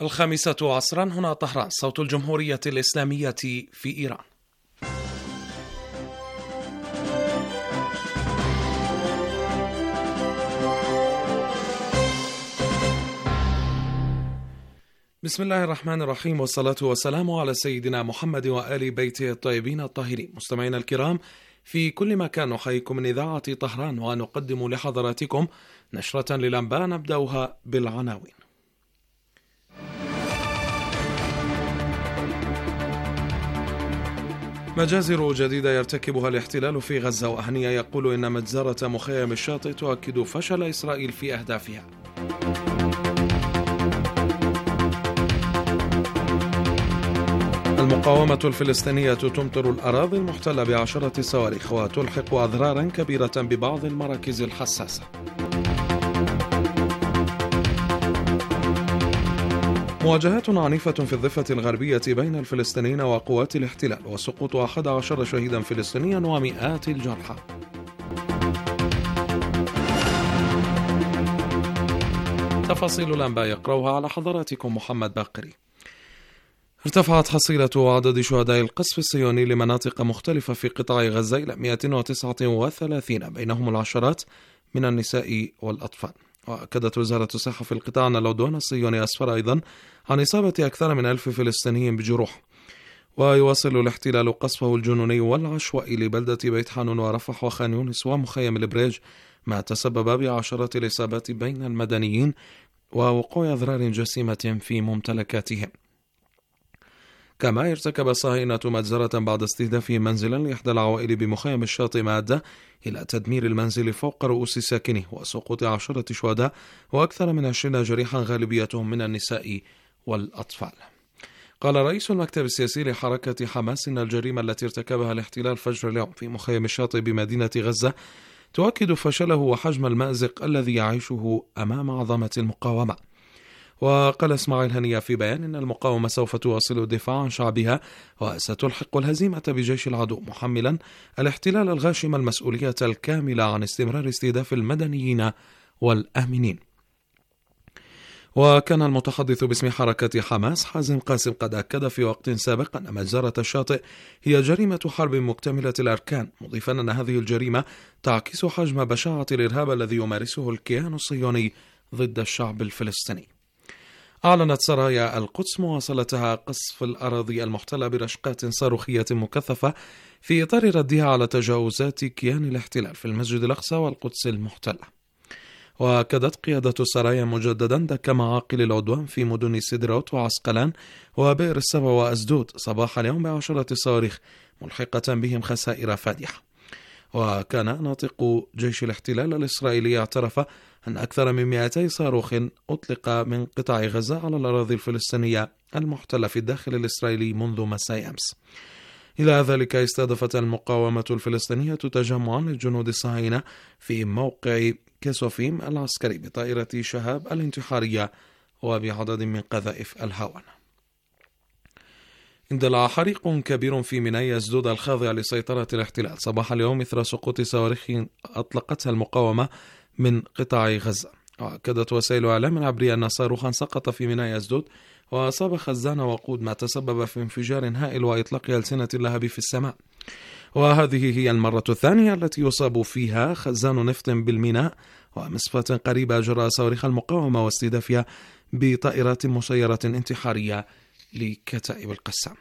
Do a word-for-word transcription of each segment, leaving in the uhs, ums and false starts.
الخامسة عصرا هنا طهران، صوت الجمهورية الإسلامية في إيران. بسم الله الرحمن الرحيم، والصلاة والسلام على سيدنا محمد وآل بيته الطيبين الطاهرين. مستمعينا الكرام في كل مكان، نحييكم من إذاعة طهران ونقدم لحضراتكم نشرة للأنباء نبدأها بالعناوين. مجازر جديدة يرتكبها الاحتلال في غزة، وأهنية يقول إن مجزرة مخيم الشاطئ تؤكد فشل إسرائيل في أهدافها. المقاومة الفلسطينية تمطر الأراضي المحتلة بعشرة صواريخ وتلحق أضرارا كبيرة ببعض المراكز الحساسة. مواجهات عنيفة في الضفة الغربية بين الفلسطينيين وقوات الاحتلال، وسقوط أحد عشر شهيدا فلسطينيا ومئات الجرحى. تفاصيل الأنباء يقرأها على حضراتكم محمد باقري. ارتفعت حصيلة عدد شهداء القصف الصهيوني لمناطق مختلفة في قطاع غزة إلى مئة وتسعة وثلاثين، بينهم العشرات من النساء والأطفال. وأكدت وزارة الصحة في القطاع أن العدوان الصهيوني أسفر أيضا عن إصابة أكثر من ألف فلسطيني بجروح. ويواصل الاحتلال قصفه الجنوني والعشوائي لبلدة بيت حانون ورفح وخان يونس ومخيم البريج، ما تسبب بعشرات الإصابات بين المدنيين ووقوع أضرار جسيمة في ممتلكاتهم. كما ارتكب الصهاينة مجزرة بعد استهداف منزلا لإحدى العوائل بمخيم الشاطئ، ما أدى إلى تدمير المنزل فوق رؤوس ساكنه وسقوط عشرة شهداء وأكثر من عشرين جريحا، غالبيتهم من النساء والأطفال. قال رئيس المكتب السياسي لحركة حماس إن الجريمة التي ارتكبها الاحتلال فجر اليوم في مخيم الشاطئ بمدينة غزة تؤكد فشله وحجم المأزق الذي يعيشه أمام عظمة المقاومة. وقال اسماعيل هنية في بيان إن المقاومة سوف تواصل الدفاع عن شعبها وستلحق الهزيمة بجيش العدو، محملا الاحتلال الغاشم المسؤولية الكاملة عن استمرار استهداف المدنيين والآمنين. وكان المتحدث باسم حركة حماس حازم قاسم قد أكد في وقت سابق أن مجزرة الشاطئ هي جريمة حرب مكتملة الأركان، مضيفا أن هذه الجريمة تعكس حجم بشاعة الإرهاب الذي يمارسه الكيان الصهيوني ضد الشعب الفلسطيني. أعلنت سرايا القدس مواصلتها قصف الأراضي المحتلة برشقات صاروخية مكثفة في إطار ردها على تجاوزات كيان الاحتلال في المسجد الأقصى والقدس المحتلة. وأكدت قيادة السرايا مجددا دك معاقل العدوان في مدن سدرات وعسقلان وبئر السبع وأسدود صباح اليوم بعشرة صواريخ، ملحقة بهم خسائر فادحة. وكان ناطق جيش الاحتلال الإسرائيلي اعترف أن أكثر من مئتي صاروخ أطلق من قطاع غزة على الأراضي الفلسطينية المحتلة في الداخل الإسرائيلي منذ مساء أمس. إلى ذلك استهدفت المقاومة الفلسطينية تجمعا للجنود الصهاينة في موقع كيسوفيم العسكري بطائرة شهاب الانتحارية وبعدد من قذائف الهاون. اندلع حريق كبير في ميناء أسدود الخاضع لسيطرة الاحتلال صباح اليوم إثر سقوط صواريخ أطلقتها المقاومة من قطاع غزة. وأكدت وسائل إعلام عبرية أن صاروخا سقط في ميناء أسدود وأصاب خزان وقود، ما تسبب في انفجار هائل وإطلاق ألسنة اللهب في السماء. وهذه هي المرة الثانية التي يصاب فيها خزان نفط بالميناء، ومسافة قريبة جراء صواريخ المقاومة واستهدافها بطائرات مسيرة انتحارية لكتائب القسام.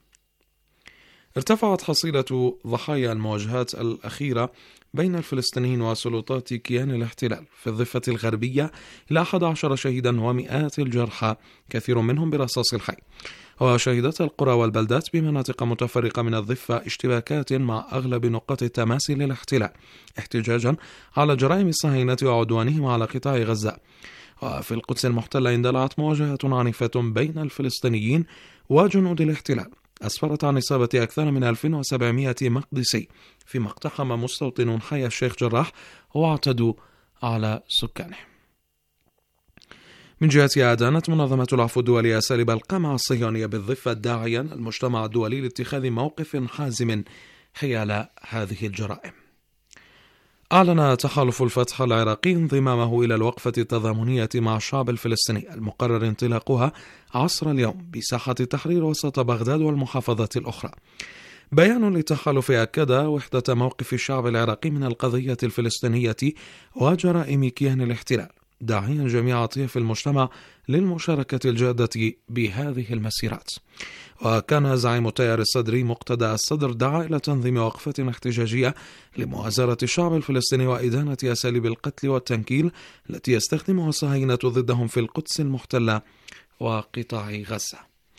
ارتفعت حصيلة ضحايا المواجهات الأخيرة بين الفلسطينيين وسلطات كيان الاحتلال في الضفة الغربية إلى أحد عشر شهيدا ومئات الجرحى، كثير منهم برصاص الحي. وشهدت القرى والبلدات بمناطق متفرقة من الضفة اشتباكات مع أغلب نقاط التماس للاحتلال، احتجاجا على جرائم الصهاينة وعدوانهم على قطاع غزة. وفي القدس المحتلة اندلعت مواجهات عنيفة بين الفلسطينيين وجنود الاحتلال، أسفرت عن إصابة أكثر من ألف وسبعمئة مقدسي، فيما اقتحم مستوطنون حي الشيخ جراح واعتدوا على سكانه. من جهتها أدانت منظمة العفو الدولي أساليب القمع الصهيونية بالضفة، داعيا المجتمع الدولي لاتخاذ موقف حازم حيال هذه الجرائم. أعلن تحالف الفتح العراقي انضمامه إلى الوقفة التضامنية مع الشعب الفلسطيني المقرر انطلاقها عصر اليوم بساحة التحرير وسط بغداد والمحافظات الأخرى. بيان للتحالف أكد وحدة موقف الشعب العراقي من القضية الفلسطينية وجرائم كيان الاحتلال، داعيا جميع أطياف المجتمع للمشاركة الجادة بهذه المسيرات. وكان زعيم التيار الصدري مقتدى الصدر دعا إلى تنظيم وقفة احتجاجية لمؤازرة الشعب الفلسطيني وإدانة أساليب القتل والتنكيل التي يستخدمها الصهاينة ضدهم في القدس المحتلة وقطاع غزة.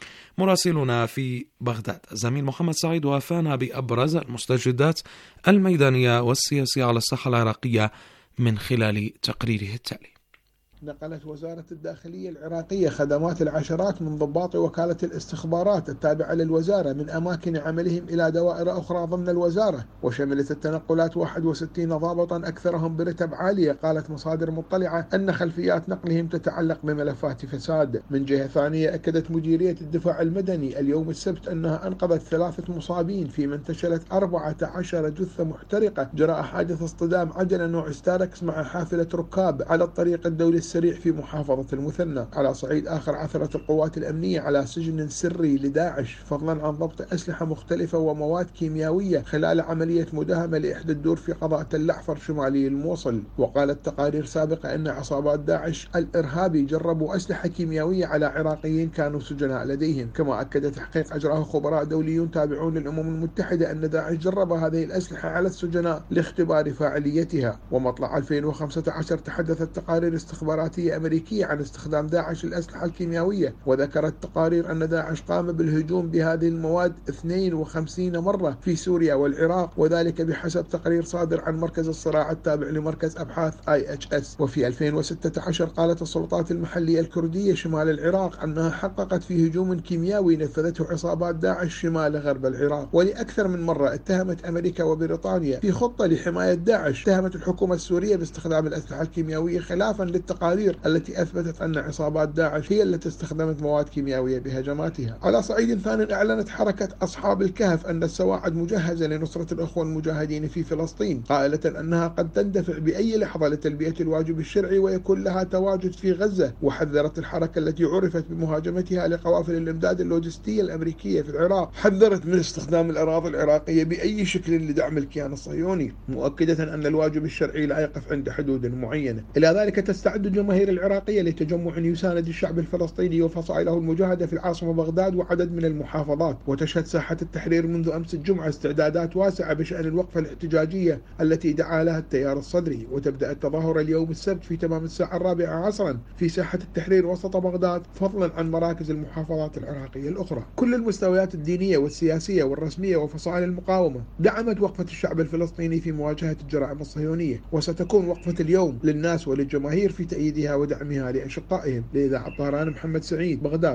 مراسلنا في بغداد زميل محمد سعيد وافانا بأبرز المستجدات الميدانية والسياسية على الساحة العراقية من خلال تقريره التالي. نقلت وزارة الداخلية العراقية خدمات العشرات من ضباط وكالة الاستخبارات التابعة للوزارة من أماكن عملهم إلى دوائر أخرى ضمن الوزارة، وشملت التنقلات واحد وستين ضابطا أكثرهم برتب عالية. قالت مصادر مطلعة أن خلفيات نقلهم تتعلق بملفات فساد. من جهة ثانية أكدت مديرية الدفاع المدني اليوم السبت أنها أنقذت ثلاثة مصابين فيما انتشلت أربعة عشر جثة محترقة جراء حادث اصطدام عجلة نوع ستاركس مع حافلة ركاب على الطريق الدولي السريع في محافظة المثنى. على صعيد آخر عثرت القوات الأمنية على سجن سري لداعش فضلا عن ضبط أسلحة مختلفة ومواد كيميائية خلال عملية مداهمة لإحدى الدور في قضاء تل أحفر شمالي الموصل. وقالت تقارير سابقة أن عصابات داعش الإرهابي جربوا أسلحة كيميائية على عراقيين كانوا سجناء لديهم. كما أكد تحقيق أجراه خبراء دوليون تابعون للأمم المتحدة أن داعش جرب هذه الأسلحة على السجناء لاختبار فاعليتها. ومطلع ألفين وخمسة عشر تحدثت تقارير استخبارات أمريكية عن استخدام داعش الأسلحة الكيميائية، وذكرت تقارير أن داعش قام بالهجوم بهذه المواد اثنين وخمسين مرة في سوريا والعراق، وذلك بحسب تقرير صادر عن مركز الصراع التابع لمركز أبحاث آي إتش إس. وفي ألفين وستة عشر قالت السلطات المحلية الكردية شمال العراق أنها حققت في هجوم كيميائي نفذته عصابات داعش شمال غرب العراق. ولأكثر من مرة اتهمت أمريكا وبريطانيا في خطة لحماية داعش، اتهمت الحكومة السورية باستخدام الأسلحة الكيميائية خلافا للتقارير التي أثبتت أن عصابات داعش هي التي استخدمت مواد كيميائية بهجماتها. على صعيد ثاني أعلنت حركة أصحاب الكهف أن السواعد مجهزة لنصرة الأخوة المجاهدين في فلسطين، قائلة أنها قد تندفع بأي لحظة لتلبية الواجب الشرعي ويكون لها تواجد في غزة. وحذرت الحركة التي عرفت بمهاجمتها لقوافل الإمداد اللوجستية الأمريكية في العراق، حذرت من استخدام الأراضي العراقية بأي شكل لدعم الكيان الصهيوني، مؤكدة أن الواجب الشرعي لا يقف عند حدود معينة. إلى ذلك تستعد الجماهير العراقية لتجمع يساند الشعب الفلسطيني وفصائله المجاهدة في العاصمة بغداد وعدد من المحافظات. وتشهد ساحة التحرير منذ أمس الجمعة استعدادات واسعة بشأن الوقفة الاحتجاجية التي دعا لها التيار الصدري، وتبدأ التظاهر اليوم السبت في تمام الساعة الرابعة عصرا في ساحة التحرير وسط بغداد، فضلا عن مراكز المحافظات العراقية الأخرى. كل المستويات الدينية والسياسية والرسمية وفصائل المقاومة دعمت وقفة الشعب الفلسطيني في مواجهة الجرائم الصهيونية، وستكون وقفة اليوم للناس وللجماهير في تأييدها ودعمها لأشقائهم. لإذاعة الطهران محمد سعيد، بغداد.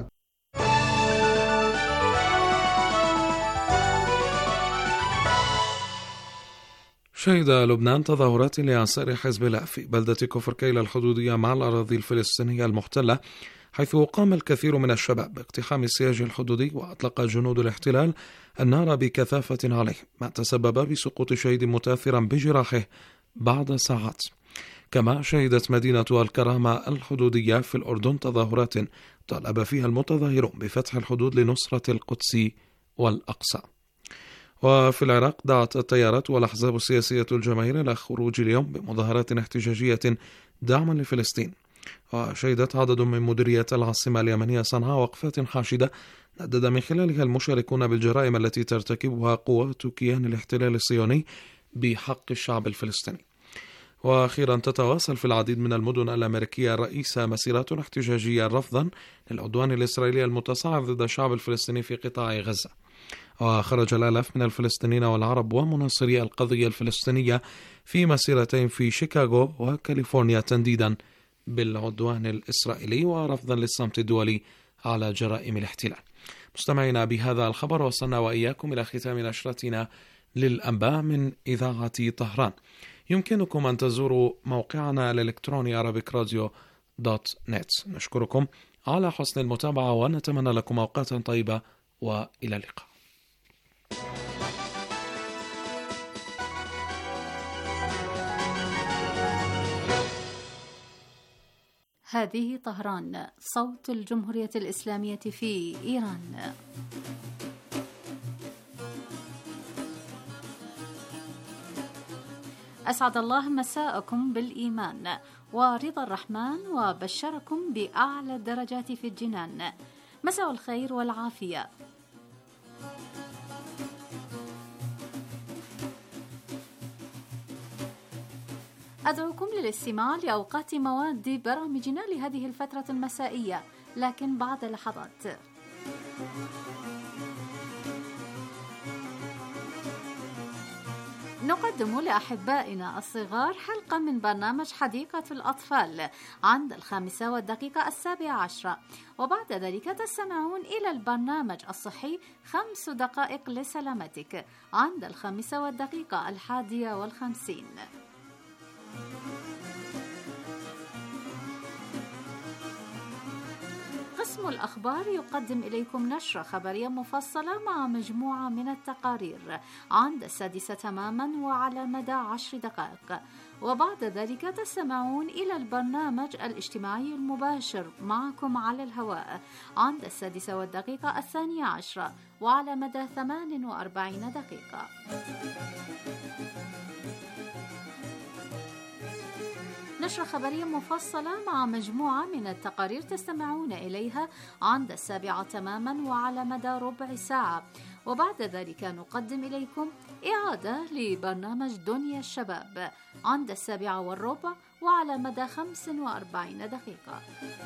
شهد لبنان تظاهرات لأنصار حزب الله في بلدة كفر كيلا الحدودية مع الأراضي الفلسطينية المحتلة، حيث قام الكثير من الشباب باقتحام السياج الحدودي وأطلق جنود الاحتلال النار بكثافة عليه، ما تسبب بسقوط شهيد متاثرا بجراحه بعد ساعات. كما شهدت مدينة الكرامة الحدودية في الأردن تظاهرات طالب فيها المتظاهرون بفتح الحدود لنصرة القدس والأقصى. وفي العراق دعت التيارات والأحزاب السياسية الجماهير إلى خروج اليوم بمظاهرات احتجاجية دعما لفلسطين. وشهدت عدد من مديرية العاصمة اليمنية صنعاء وقفات حاشدة ندد من خلالها المشاركون بالجرائم التي ترتكبها قوات كيان الاحتلال الصهيوني بحق الشعب الفلسطيني. وأخيرا تتواصل في العديد من المدن الأمريكية الرئيسة مسيرات احتجاجية رفضا للعدوان الإسرائيلي المتصاعد ضد الشعب الفلسطيني في قطاع غزة. وخرج الآلاف من الفلسطينيين والعرب ومناصري القضية الفلسطينية في مسيرتين في شيكاغو وكاليفورنيا تنديدا بالعدوان الإسرائيلي ورفضا للصمت الدولي على جرائم الاحتلال. مستمعينا، بهذا الخبر وصلنا وإياكم إلى ختام نشرتنا للأنباء من إذاعة طهران. يمكنكم أن تزوروا موقعنا الإلكتروني عربيك راديو دوت نت. نشكركم على حسن المتابعة ونتمنى لكم أوقاتا طيبة وإلى اللقاء. هذه طهران، صوت الجمهورية الإسلامية في إيران. أسعد الله مساءكم بالإيمان ورضا الرحمن، وبشركم بأعلى الدرجات في الجنان. مساء الخير والعافية. أدعوكم للاستماع لأوقات مواد برامجنا لهذه الفترة المسائية، لكن بعد لحظات. نقدم لأحبائنا الصغار حلقة من برنامج حديقة الأطفال عند الخامسة والدقيقة السابعة عشرة، وبعد ذلك تستمعون إلى البرنامج الصحي خمس دقائق لسلامتك عند الخامسة والدقيقة الحادية والخمسين. قسم الأخبار يقدم إليكم نشرة خبرية مفصلة مع مجموعة من التقارير عند السادسة تماما وعلى مدى عشر دقائق، وبعد ذلك تستمعون إلى البرنامج الاجتماعي المباشر معكم على الهواء عند السادسة والدقيقة الثانية عشرة وعلى مدى ثمان وأربعين دقيقة. نشرة خبرية مفصلة مع مجموعة من التقارير تستمعون إليها عند السابعة تماما وعلى مدى ربع ساعة، وبعد ذلك نقدم إليكم إعادة لبرنامج دنيا الشباب عند السابعة والربع وعلى مدى خمس وأربعين دقيقة.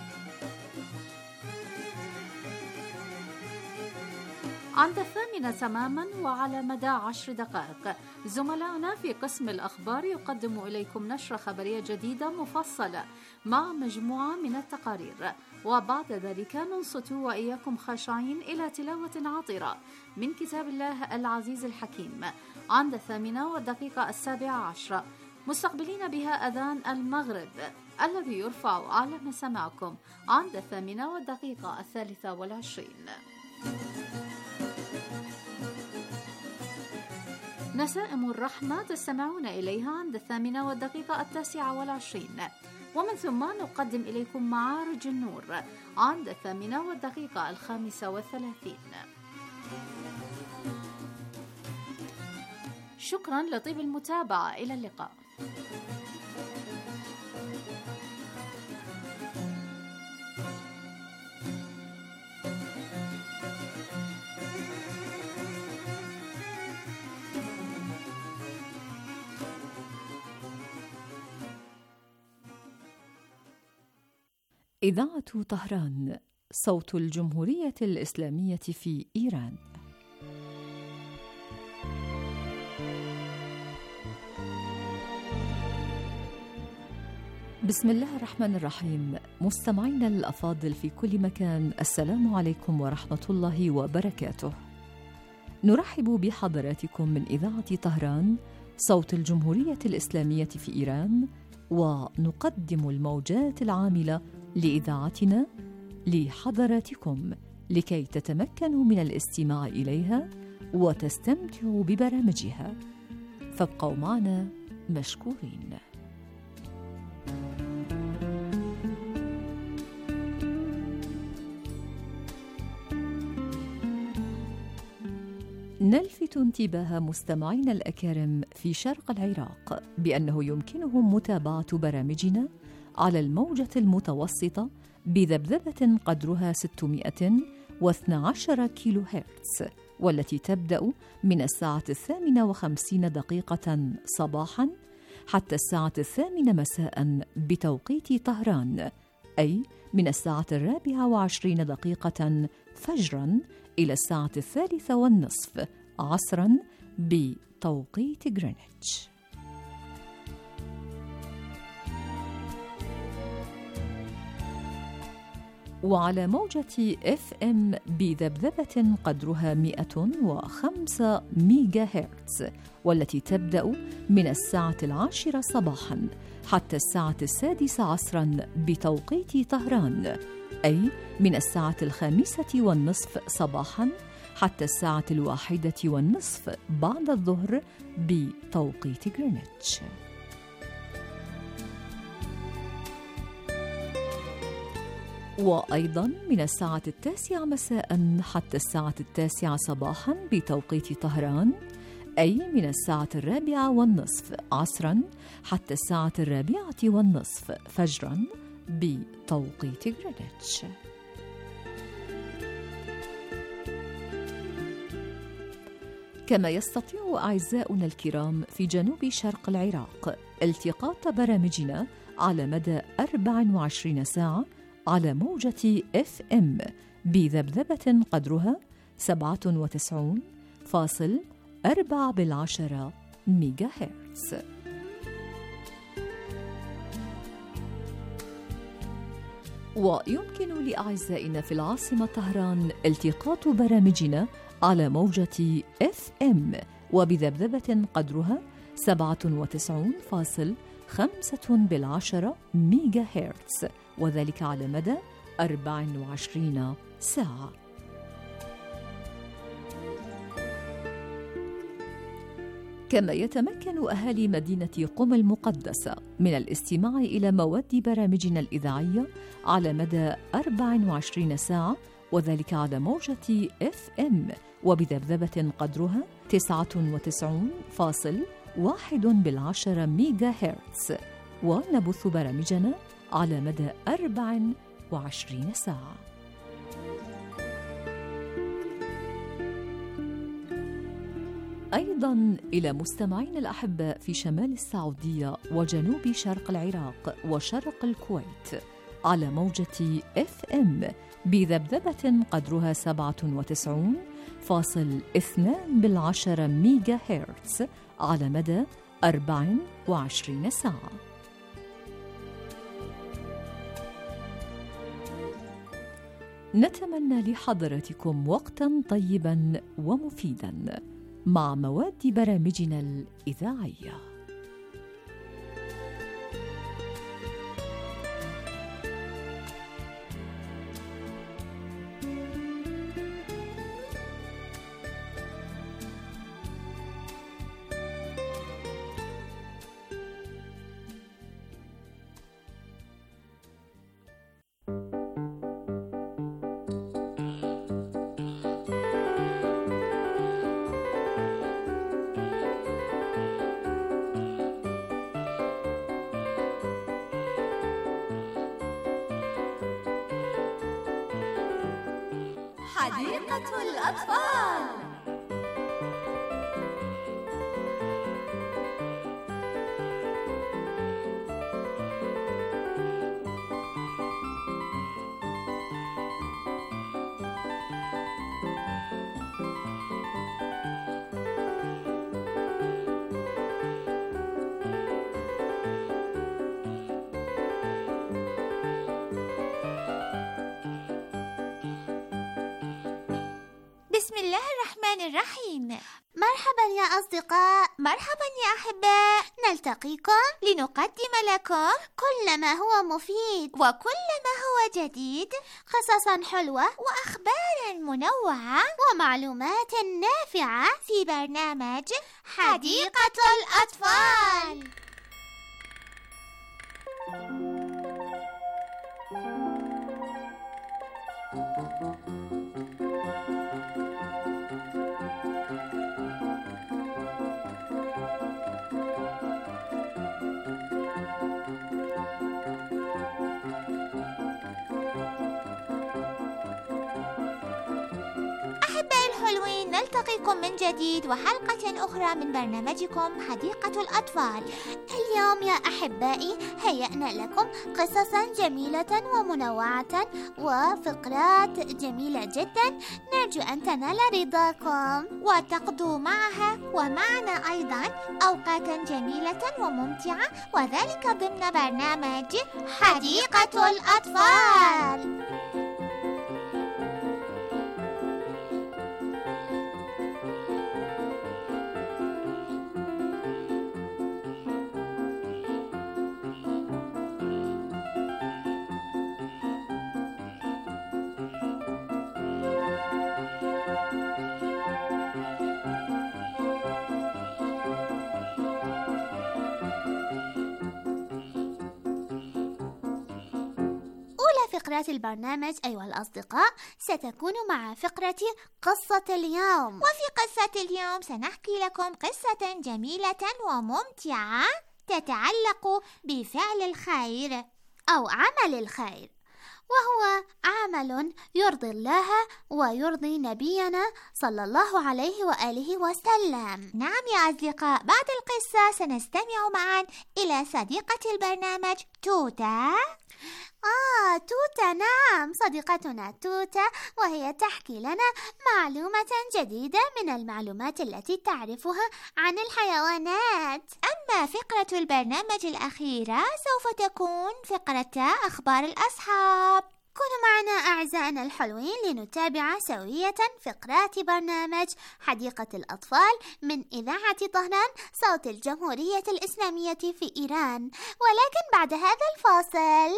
عند الثامنة تماما وعلى مدى عشر دقائق زملاؤنا في قسم الأخبار يقدم إليكم نشرة خبرية جديدة مفصلة مع مجموعة من التقارير، وبعد ذلك ننصت وإياكم خاشعين إلى تلاوة عطرة من كتاب الله العزيز الحكيم عند الثامنة والدقيقة السابعة عشرة، مستقبلين بها أذان المغرب الذي يرفع على مسامعكم عند الثامنة والدقيقة الثالثة والعشرين. نسائم الرحمة تستمعون إليها عند الثامنة والدقيقة التاسعة والعشرين، ومن ثم نقدم إليكم معارج النور عند الثامنة والدقيقة الخامسة والثلاثين. شكرا لطيب المتابعة، إلى اللقاء. إذاعة طهران، صوت الجمهورية الإسلامية في إيران. بسم الله الرحمن الرحيم. مستمعينا الأفاضل في كل مكان، السلام عليكم ورحمة الله وبركاته. نرحب بحضراتكم من إذاعة طهران، صوت الجمهورية الإسلامية في إيران، ونقدم الموجات العاملة لإذاعتنا لحضراتكم لكي تتمكنوا من الاستماع إليها وتستمتعوا ببرامجها، فابقوا معنا مشكورين. نلفت انتباه مستمعينا الأكارم في شرق العراق بأنه يمكنهم متابعة برامجنا على الموجة المتوسطة بذبذبة قدرها ستمائة واثني عشر كيلو هرتز، والتي تبدأ من الساعة الثامنة وخمسين دقيقة صباحا حتى الساعة الثامنة مساء بتوقيت طهران، أي من الساعة الرابعة وعشرين دقيقة فجرا إلى الساعة الثالثة والنصف عصرا بتوقيت غرينتش. وعلى موجة إف إم بذبذبة قدرها مئة وخمسة ميجا هرتز، والتي تبدأ من الساعة العاشرة صباحا حتى الساعة السادسة عصرا بتوقيت طهران، أي من الساعة الخامسة والنصف صباحا حتى الساعة الواحدة والنصف بعد الظهر بتوقيت غرينتش. وأيضا من الساعة التاسعة مساء حتى الساعة التاسعة صباحا بتوقيت طهران، أي من الساعة الرابعة والنصف عصرا حتى الساعة الرابعة والنصف فجرا بتوقيت غرينتش. كما يستطيع أعزاؤنا الكرام في جنوب شرق العراق التقاط برامجنا على مدى أربع وعشرين ساعة على موجة إف إم بذبذبة قدرها سبعة وتسعين فاصل أربعة بالعشرة ميجا هرتز. ويمكن لأعزائنا في العاصمة طهران التقاط برامجنا على موجة إف إم وبذبذبة قدرها سبعة وتسعين فاصل خمسة بالعشرة ميجا هرتز، وذلك على مدى أربع وعشرين ساعة. كما يتمكن أهالي مدينة قم المقدسة من الاستماع إلى مواد برامجنا الإذاعية على مدى أربع وعشرين ساعة، وذلك على موجة إف إم وبذبذبة قدرها تسعة وتسعين فاصل واحد بالعشرة ميجا هرتز، ونبث برامجنا على مدى أربع وعشرين ساعة. أيضاً إلى مستمعين الأحباء في شمال السعودية وجنوب شرق العراق وشرق الكويت على موجة إف إم بذبذبة قدرها سبعة وتسعين فاصل اثنان بالعشرة ميجا هرتز على مدى أربع وعشرين ساعة. نتمنى لحضراتكم وقتاً طيباً ومفيداً مع مواد برامجنا الإذاعية. حديقة الأطفال. بسم الله الرحمن الرحيم. مرحبا يا أصدقاء، مرحبا يا أحباء، نلتقيكم لنقدم لكم كل ما هو مفيد وكل ما هو جديد، قصصا حلوة وأخبار منوعة ومعلومات نافعة في برنامج حديقة الأطفال. الحلوين، نلتقيكم من جديد وحلقة أخرى من برنامجكم حديقة الأطفال. اليوم يا أحبائي هيأنا لكم قصصا جميلة ومنوعة وفقرات جميلة جدا، نرجو أن تنال رضاكم وتقضوا معها ومعنا أيضا أوقاتا جميلة وممتعة، وذلك ضمن برنامج حديقة الأطفال. فقرات البرنامج أيها الأصدقاء ستكون مع فقرة قصة اليوم. وفي قصة اليوم سنحكي لكم قصة جميلة وممتعة تتعلق بفعل الخير أو عمل الخير، وهو عمل يرضي الله ويرضي نبينا صلى الله عليه وآله وسلم. نعم يا أصدقاء، بعد القصة سنستمع معا إلى صديقة البرنامج توتا. آه توتا، نعم صديقتنا توتا، وهي تحكي لنا معلومة جديدة من المعلومات التي تعرفها عن الحيوانات. أما فقرة البرنامج الأخيرة سوف تكون فقرة أخبار الأصحاب. كونوا معنا أعزائنا الحلوين لنتابع سوية فقرات برنامج حديقة الأطفال من إذاعة طهران صوت الجمهورية الإسلامية في إيران، ولكن بعد هذا الفاصل.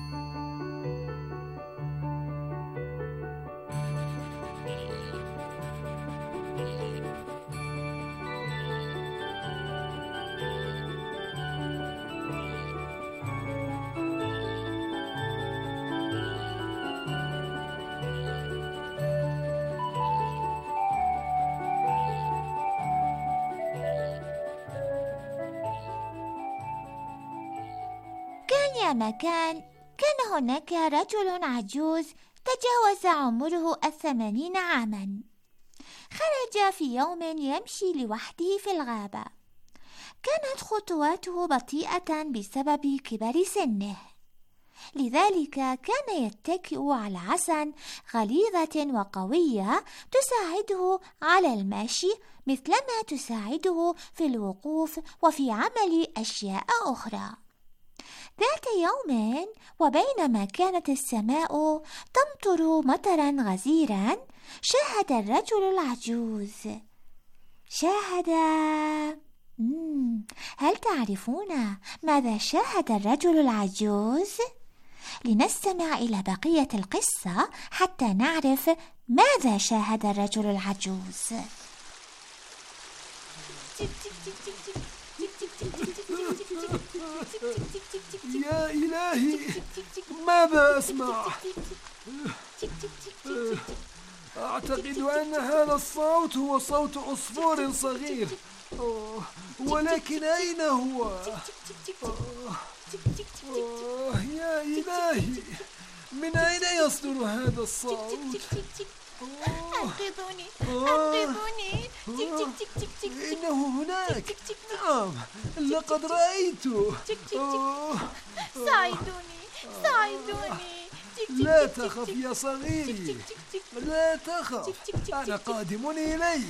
يا مكان كان هناك رجل عجوز تجاوز عمره الثمانين عاما. خرج في يوم يمشي لوحده في الغابة. كانت خطواته بطيئة بسبب كبر سنه، لذلك كان يتكئ على عصا غليظة وقوية تساعده على المشي مثلما تساعده في الوقوف وفي عمل أشياء أخرى. ذات يوم وبينما كانت السماء تمطر مطرا غزيرا، شاهد الرجل العجوز شاهد مم. هل تعرفون ماذا شاهد الرجل العجوز؟ لنستمع إلى بقية القصة حتى نعرف ماذا شاهد الرجل العجوز. يا إلهي، ماذا أسمع؟ أعتقد أن هذا الصوت هو صوت عصفور صغير، ولكن أين هو؟ يا إلهي، من أين يصدر هذا الصوت؟ أنقذوني أنقذوني. إنه هناك، نعم لقد رأيته. ساعدوني ساعدوني. لا تخف يا صغيري، لا تخف، أنا قادم إليك.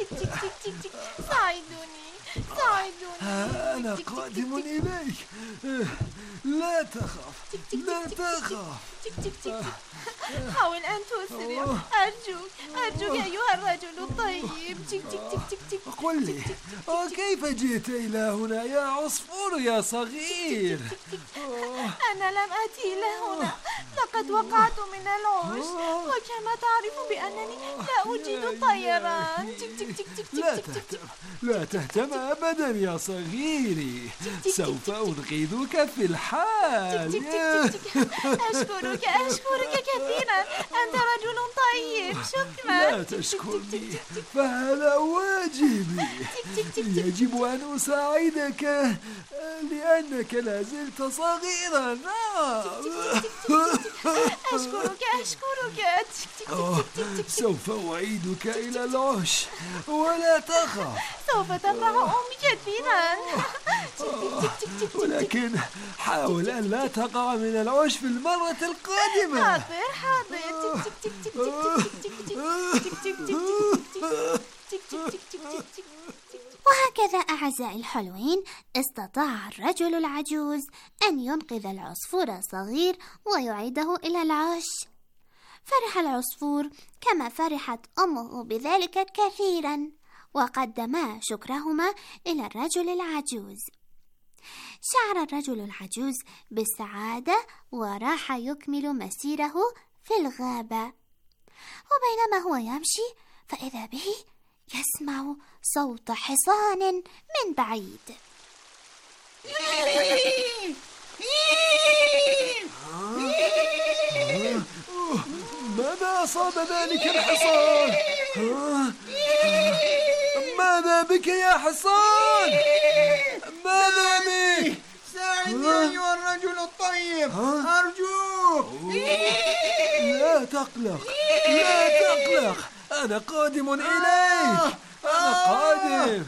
ساعدوني ساعدوني. أنا قادم إليك، لا تخف لا تخف. حاول أن تسرع، أرجوك أرجوك أيها الرجل الطيب. قل لي، كيف جئت إلى هنا يا عصفور يا صغير؟ أنا لم أتي إلى هنا، لقد وقعت من العش، وكما تعرف بأنني لا أجيد الطيران. لا تهتم لا تهتم أبدا يا صغيري، سوف أنقذك في الحال. أشكرك أشكرك كثيرا، أنت رجل طيب، شكرا. لا تشكرني، فهذا واجبي، يجب أن أساعدك لأنك لا زلت صغيرا. أشكرك أشكرك. سوف أعيدك إلى العش، ولا تخف. سوف تفرح أمي كثيرا، ولكن حاول أن لا تقع من العش في المرة القادمة. حاضر حاضر. وهكذا أعزائي الحلوين، استطاع الرجل العجوز أن ينقذ العصفور الصغير ويعيده إلى العش. فرح العصفور كما فرحت أمه بذلك كثيرا، وقدما شكرهما إلى الرجل العجوز. شعر الرجل العجوز بالسعادة وراح يكمل مسيره في الغابة، وبينما هو يمشي فإذا به يسمع صوت حصان من بعيد. ما أصاب ذلك الحصان؟ ماذا بك يا حصان؟ ماذا بك؟ ساعدني أيها الرجل الطيب، أرجوك. لا تقلق، لا تقلق، أنا قادم إليك، أنا قادم.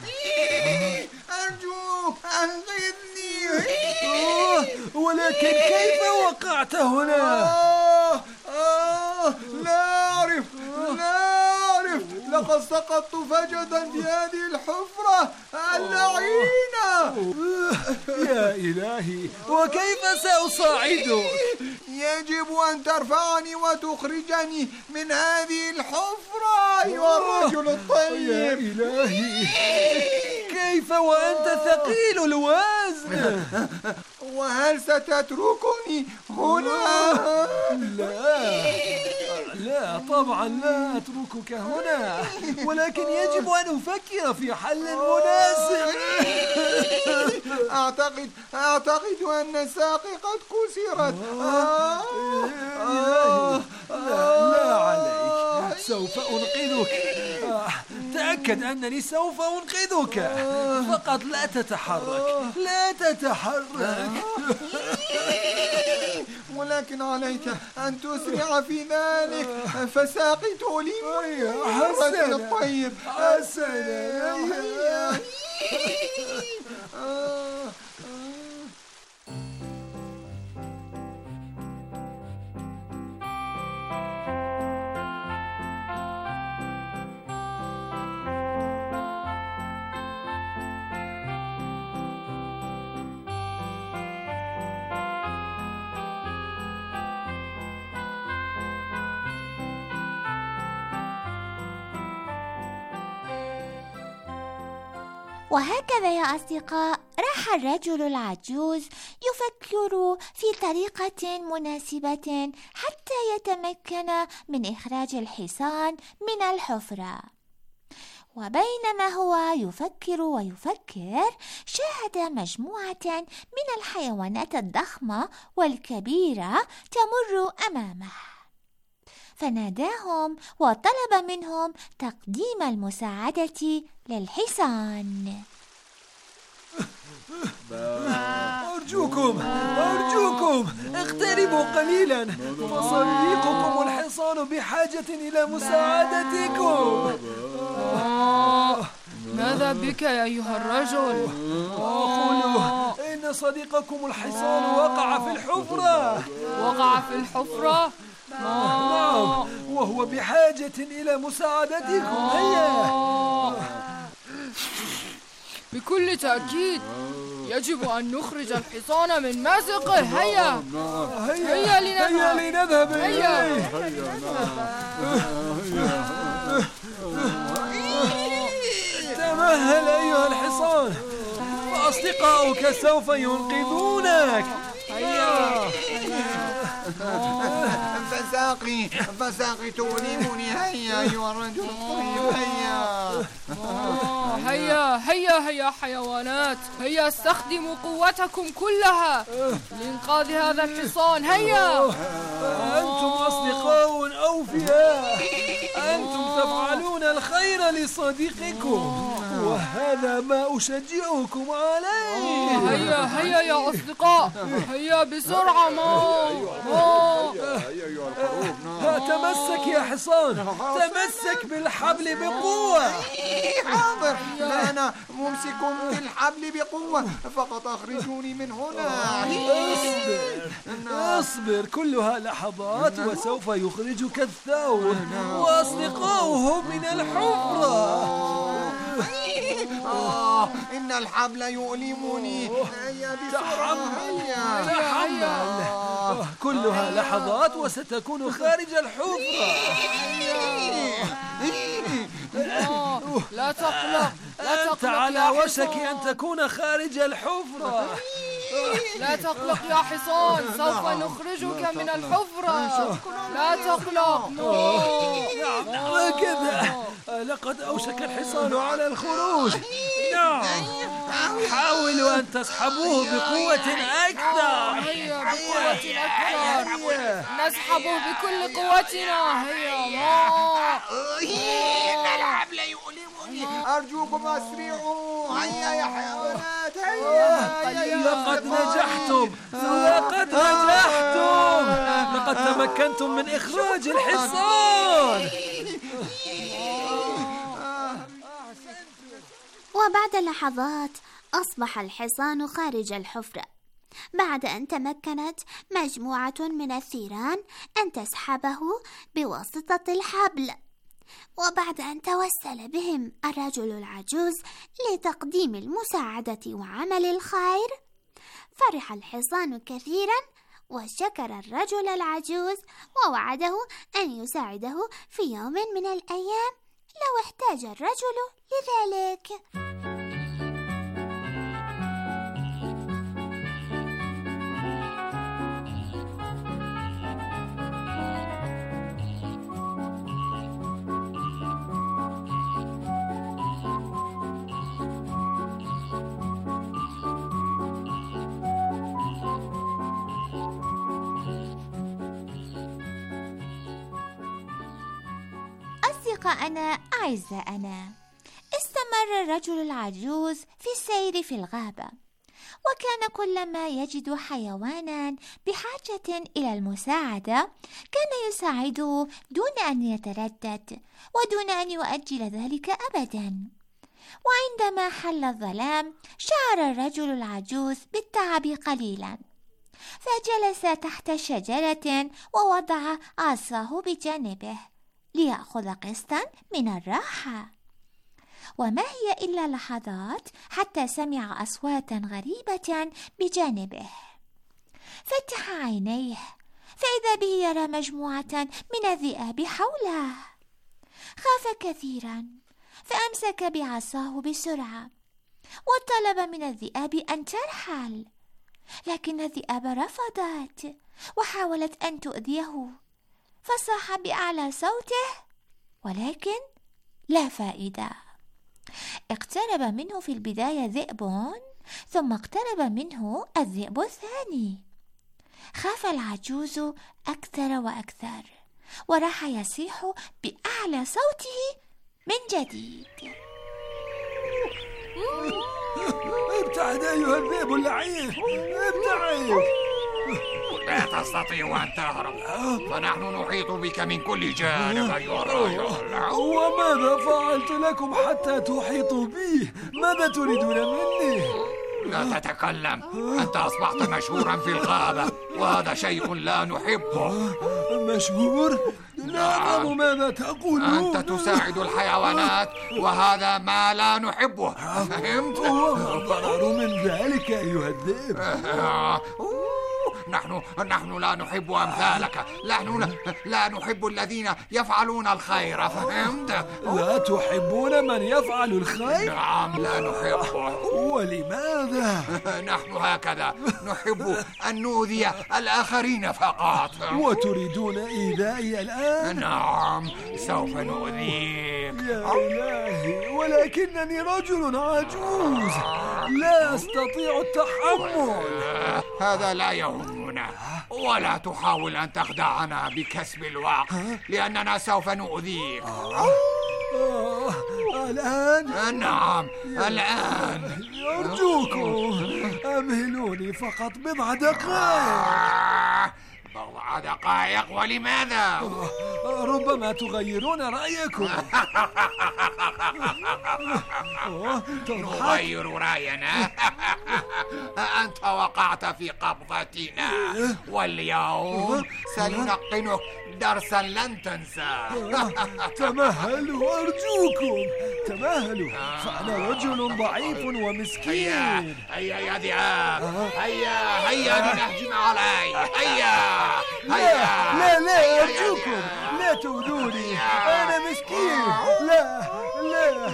أرجوك أنقذني. ولكن كيف وقعت هنا؟ آه آه لا أعرف، لا أعرف، لقد سقطت فجأة في هذه الحفرة اللعينة. يا إلهي، وكيف سأساعدك؟ يجب أن ترفعني وتخرجني من هذه الحفرة أيها الرجل الطيب. يا إلهي، كيف وأنت ثقيل الوزن؟ وهل ستتركني هنا؟ لا لا طبعا لا أتركك هنا، ولكن يجب أن أفكر في حل مناسب. أعتقد أعتقد أن ساقي قد كسرت. آه آه لا لا عليك، سوف أنقذك. تأكد أنني سوف أنقذك، فقط لا تتحرك، لا تتحرك. ولكن عليك أن تسرع في ذلك، فساقي تؤلمني. حسنا الطيب حسنا. وهكذا يا أصدقاء راح الرجل العجوز يفكر في طريقة مناسبة حتى يتمكن من إخراج الحصان من الحفرة. وبينما هو يفكر ويفكر شاهد مجموعة من الحيوانات الضخمة والكبيرة تمر أمامه، فناداهم وطلب منهم تقديم المساعدة للحصان. أرجوكم أرجوكم اقتربوا قليلا، فصديقكم الحصان بحاجة إلى مساعدتكم. ماذا بك يا أيها الرجل؟ قولوا إن صديقكم الحصان وقع في الحفرة. وقع في الحفرة؟ نعم، وهو بحاجة إلى مساعدتكم. هيا. بكل تأكيد يجب أن نخرج الحصان من مازقه. هيا هيا لنذهب، هيا لنذهب إليه. تمهل أيها الحصان، فأصدقاؤك سوف ينقذونك. هيا. فساقي فساقي تؤلمني. هيا أيها الرجل الطيب، هيا. هيا هيا هيا حيوانات، هيا استخدموا قوتكم كلها لإنقاذ هذا الحصان. هيا. أنتم أصدقاء أوفياء، أنتم تفعلون الخير لصديقكم، وهذا ما أشجعكم عليه. هيا هيا يا أصدقاء، هيا بسرعة. ما ما تمسك يا حصان، تمسك بالحبل بقوة. حاضر، أنا ممسك بالحبل بقوة، فقط أخرجوني من هنا. اصبر اصبر، كلها لحظات وسوف يخرجك الثور وأصدقاؤه من الحفرة. آه إن الحبل يؤلمني. هيا بسرعة. هيا. تحمل، كلها لحظات وستكون خارج الحفرة. لا تقلق، لا أنت تقلق على يا وشك حصان. أن تكون خارج الحفرة. لا تقلق يا حصان، سوف نخرجك من الحفرة. لا تقلق. نعم هكذا، لقد أوشك الحصان على الخروج. نعم حاولوا أن تسحبوه بقوة أكثر. هيا بقوة أكثر، نسحبه بكل قوتنا. هيا العب لا يؤلمني، أرجوكم أسرعوا. هيا يا حيوانات، هيا. لقد نجحتم، لقد نجحتم، لقد تمكنتم من إخراج الحصان. وبعد لحظات أصبح الحصان خارج الحفرة، بعد أن تمكنت مجموعة من الثيران أن تسحبه بواسطة الحبل. وبعد أن توسل بهم الرجل العجوز لتقديم المساعدة وعمل الخير، فرح الحصان كثيرا وشكر الرجل العجوز ووعده أن يساعده في يوم من الأيام لو احتاج الرجل لذلك. أصدقائنا أعزائنا، استمر الرجل العجوز في السير في الغابة، وكان كلما يجد حيوانا بحاجة إلى المساعدة كان يساعده دون أن يتردد ودون أن يؤجل ذلك أبدا. وعندما حل الظلام شعر الرجل العجوز بالتعب قليلا، فجلس تحت شجرة ووضع عصاه بجانبه ليأخذ قسطا من الراحة. وما هي إلا لحظات حتى سمع أصواتا غريبة بجانبه. فتح عينيه فإذا به يرى مجموعة من الذئاب حوله. خاف كثيرا فأمسك بعصاه بسرعة وطلب من الذئاب أن ترحل، لكن الذئاب رفضت وحاولت أن تؤذيه، فصاح بأعلى صوته ولكن لا فائدة. اقترب منه في البداية ذئب، ثم اقترب منه الذئب الثاني. خاف العجوز أكثر وأكثر وراح يصيح بأعلى صوته من جديد. ابتعد أيها الذئب اللعين، ابتعد. لا تستطيع أن تهرب، فنحن نحيط بك من كل جانب أيها الرجل. وماذا فعلت لكم حتى تحيطوا بي؟ ماذا تريدون مني؟ لا تتكلم، أنت أصبحت مشهورا في الغابة وهذا شيء لا نحبه. مشهور؟ لا أفهم ماذا تقولون. أنت تساعد الحيوانات وهذا ما لا نحبه، فهمت؟ وضرر من ذلك أيها الذئب. نحن نحن لا نحب أمثالك، نحن لا نحب الذين يفعلون الخير، فهمت؟ لا تحبون من يفعل الخير؟ نعم لا نحبه. ولماذا؟ نحن هكذا نحب أن نؤذي الآخرين فقط. وتريدون إيذائي الآن؟ نعم سوف نؤذيك. يا إلهي، ولكنني رجل عجوز لا أستطيع التحمل. هذا لا يهمنا، ولا تحاول أن تخدعنا بكسب الوقت لأننا سوف نؤذيك. آه، الآن؟ نعم الآن. أرجوكم أمهلوني فقط بضع دقائق. بضع دقائق ولماذا؟ ربما تغيرون رأيكم. نغير رأينا؟ أنت وقعت في قبضتنا واليوم سنلقنك درسا لن تنساه. تمهلوا أرجوكم، تمهلوا، فأنا رجل ضعيف ومسكين. هيا هيا يا ذئاب، هيا هيا لنهجم علي. هيا لا لا لا أرجوكم لا تؤذوني، أنا مسكين. لا لا.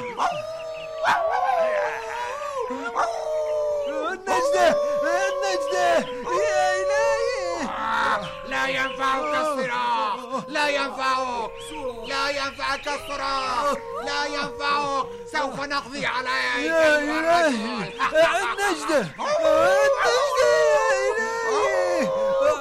النجدة النجدة يا إلهي. لا ينفعك الصراخ، لا لا ينفعك، لا ينفعك الصراخ، لا ينفعك، سوف نقضي عليك يا إلهي. النجدة، النجدة يا إلهي.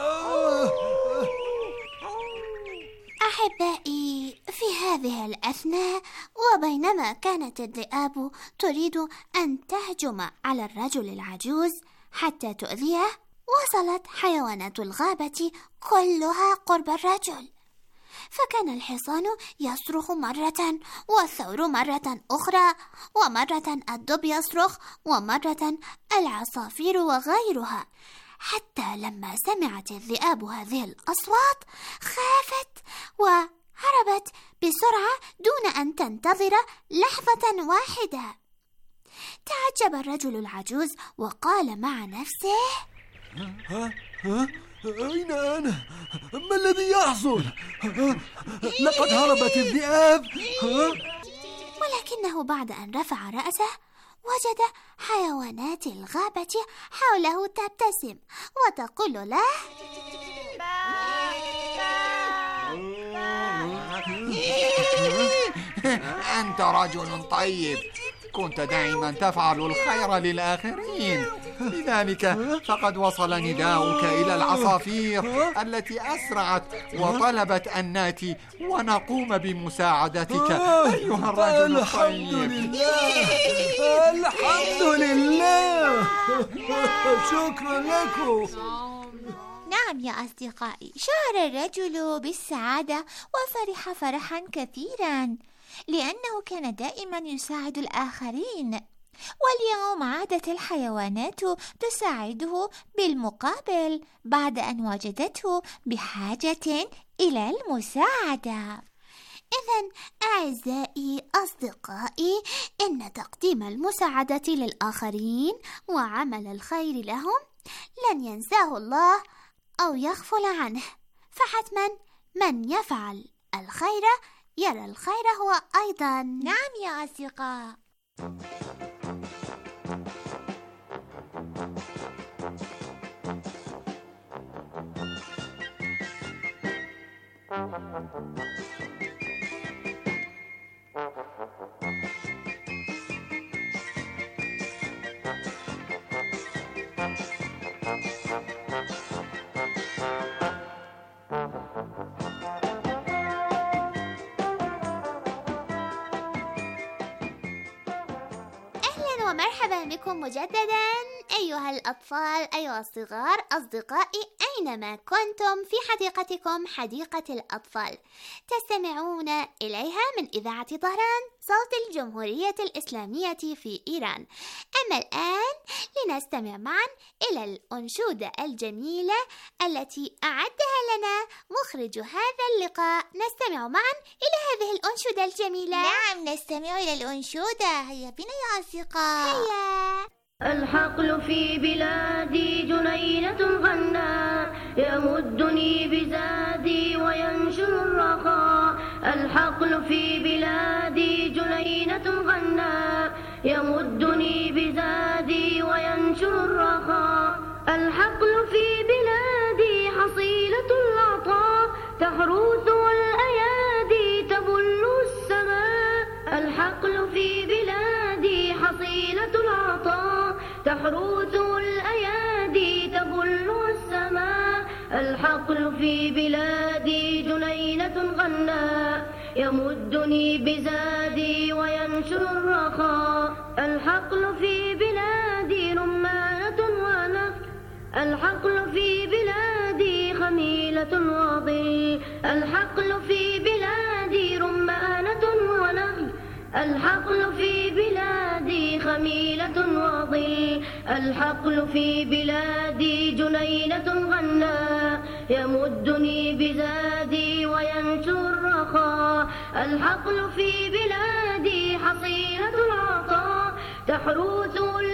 أحبائي، في هذه الأثناء وبينما كانت الذئاب تريد أن تهجم على الرجل العجوز حتى تؤذيه، وصلت حيوانات الغابة كلها قرب الرجل، فكان الحصان يصرخ مرة والثور مرة أخرى، ومرة الدب يصرخ، ومرة العصافير وغيرها، حتى لما سمعت الذئاب هذه الأصوات خافت وهربت بسرعة دون أن تنتظر لحظة واحدة. تعجب الرجل العجوز وقال مع نفسه: ها ها أين أنا؟ ما الذي يحصل؟ لقد هربت الذئاب. ولكنه بعد أن رفع رأسه وجد حيوانات الغابة حوله تبتسم وتقول له: أنت رجل طيب، كنت دائما تفعل الخير للآخرين، لذلك فقد وصل نداؤك إلى العصافير التي أسرعت وطلبت أن نأتي ونقوم بمساعدتك أيها الرجل الطيب. الحمد لله، شكرا لكم. نعم يا أصدقائي، شعر الرجل بالسعادة وفرح فرحا كثيرا، لأنه كان دائما يساعد الآخرين، واليوم عادت الحيوانات تساعده بالمقابل بعد أن وجدته بحاجة إلى المساعدة. إذن أعزائي أصدقائي، إن تقديم المساعدة للآخرين وعمل الخير لهم لن ينساه الله أو يغفل عنه، فحتما من يفعل الخير يرى الخير هو أيضا. نعم يا أصدقاء. ومرحبا بكم مجددا أيها الأطفال، أيها الصغار، أصدقائي أينما كنتم في حديقتكم حديقة الأطفال تستمعون إليها من إذاعة طهران صوت الجمهورية الإسلامية في إيران. أما الآن لنستمع معا إلى الأنشودة الجميلة التي أعدها لنا مخرج هذا اللقاء. نستمع معا إلى هذه الأنشودة الجميلة. نعم، نستمع إلى الأنشودة. هيا بنا يا أصدقاء. هيا. الحقل في بلادي جنينة غنى، يمدني بزادي وينشر الرخاء. الحقل في بلادي جنينة غنى، يمدني بزادي وينشر الرخاء. الحقل في بلادي حصيلة العطاء، تحروث الأيادي تبل السماء. الحقل في بلادي حصيلة العطاء، تحروث الأيادي تبل السماء. الحقل في بلادي جنينة غنى، يمدني بزادي وينشر الرخاء. الحقل في بلادي رمانة ونخل، الحقل في بلادي خميلة وظل. الحقل في بلادي رمانة ونخل، الحقل في بلادي خميلة وظل. الحقل في بلادي جنينة غنى، يمدني بزادي وينشر الرخاء. الحقل في بلادي حصيلة العطاء، تحروث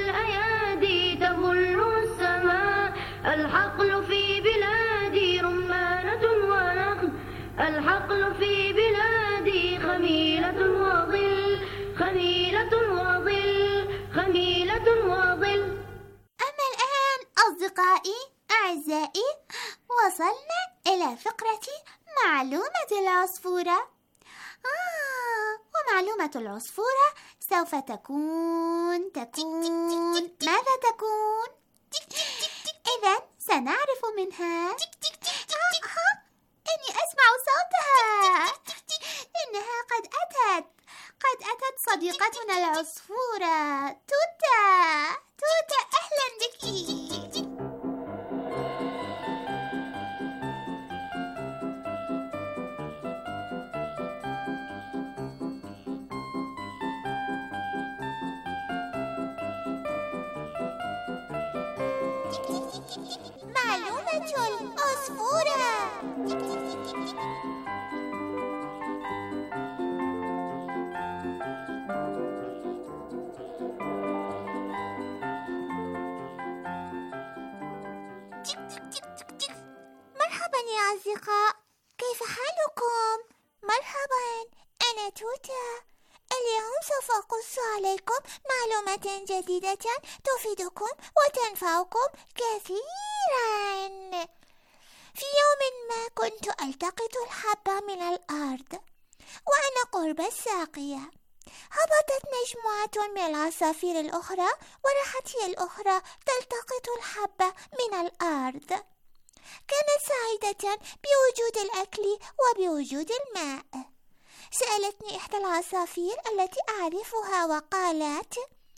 الأيادي تبل السماء. الحقل في بلادي رمانة ونخل، الحقل في بلادي خميلة وظل. خميلة وظل، خميلة وظل. أما الآن أصدقائي أعزائي، وصلنا إلى فقرة مع معلومة العصفورة. آه ومعلومة العصفورة سوف تكون تكون ماذا تكون؟ إذن سنعرف منها. آه إني أسمع صوتها، إنها قد أتت قد أتت صديقتنا العصفورة توتا. توتا أهلا بك. معلومة العصفورة. مرحبا يا أصدقاء، كيف حالكم؟ مرحبا، أنا توتا. اليوم سوف أقص عليكم معلومات جديدة تفيدكم وتنفعكم كثيرا. في يوم ما كنت ألتقط الحبة من الأرض وأنا قرب الساقية. هبطت مجموعة من العصافير الأخرى وراحت هي الأخرى تلتقط الحبة من الأرض. كانت سعيدة بوجود الأكل وبوجود الماء. سألتني إحدى العصافير التي أعرفها وقالت: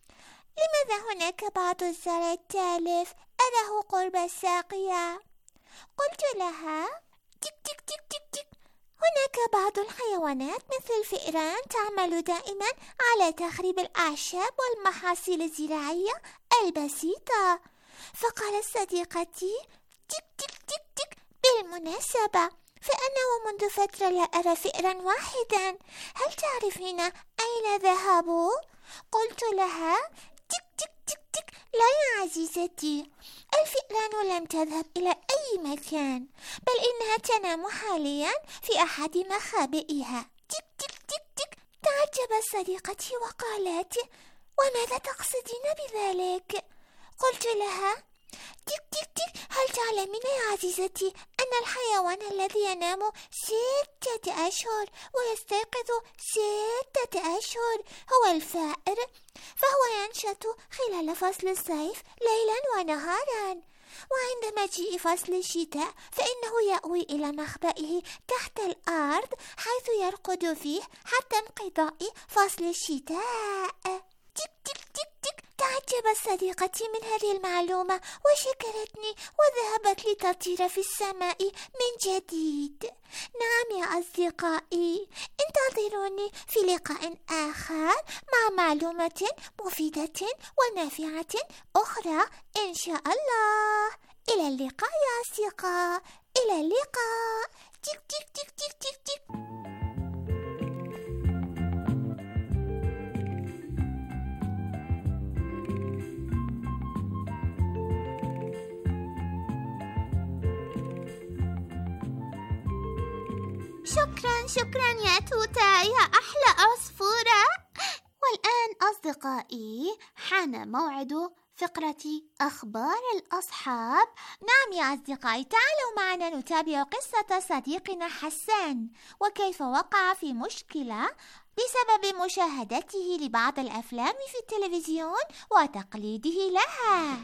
لماذا هناك بعض الزرع التالف أراه قرب الساقية؟ قلت لها: تك تك تك تك تك، هناك بعض الحيوانات مثل الفئران تعمل دائما على تخريب الأعشاب والمحاصيل الزراعية البسيطة. فقالت صديقتي: تك تك تك تك، بالمناسبة فأنا ومنذ فترة لا أرى فئرا واحدا، هل تعرفين أين ذهبوا؟ قلت لها: تك تك تك تك، لا يا عزيزتي، الفئران لم تذهب إلى أي مكان، بل إنها تنام حاليا في أحد مخابئها. تك تك تك تك. تعجبت صديقتي وقالت: وماذا تقصدين بذلك؟ قلت لها: تك تك تك، هل تعلمين يا عزيزتي أن الحيوان الذي ينام ستة أشهر ويستيقظ ستة أشهر هو الفأر، فهو ينشط خلال فصل الصيف ليلا ونهارا، وعند مجيء فصل الشتاء فإنه يأوي إلى مخبئه تحت الأرض حيث يرقد فيه حتى انقضاء فصل الشتاء. تك تك تك تك. تعجبت صديقتي من هذه المعلومة وشكرتني وذهبت لتطير في السماء من جديد. نعم يا أصدقائي، انتظروني في لقاء آخر مع معلومة مفيدة ونافعة أخرى إن شاء الله. إلى اللقاء يا أصدقاء، إلى اللقاء. تك تك تك تك تك تك. شكرا شكرا يا توتا يا أحلى عصفورة. والآن أصدقائي حان موعد فقرة أخبار الأصحاب. نعم يا أصدقائي، تعالوا معنا نتابع قصة صديقنا حسان وكيف وقع في مشكلة بسبب مشاهدته لبعض الأفلام في التلفزيون وتقليده لها.